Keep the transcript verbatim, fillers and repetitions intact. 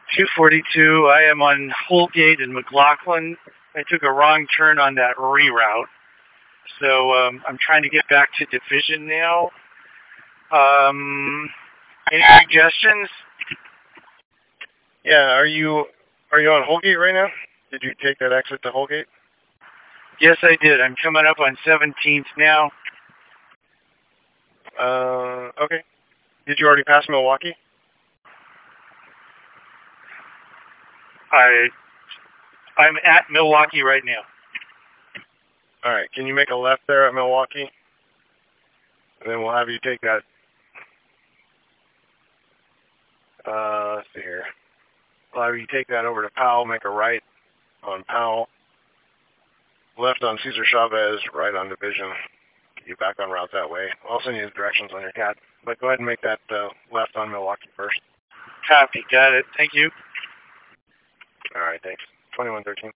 two forty-two, I am on Holgate and McLaughlin. I took a wrong turn on that reroute. So um, I'm trying to get back to Division now. Um, any suggestions? Yeah, are you are you on Holgate right now? Did you take that exit to Holgate? Yes, I did. I'm coming up on seventeenth now. Uh, okay. Did you already pass Milwaukee? I, I'm at Milwaukee right now. All right. Can you make a left there at Milwaukee? And then we'll have you take that. Uh, let's see here. We'll have you take that over to Powell, make a right on Powell, left on Cesar Chavez, right on Division. Get you back on route that way. I'll send you the directions on your cat. But go ahead and make that uh, left on Milwaukee first. Copy. Got it. Thank you. All right. Thanks. twenty-one thirteen.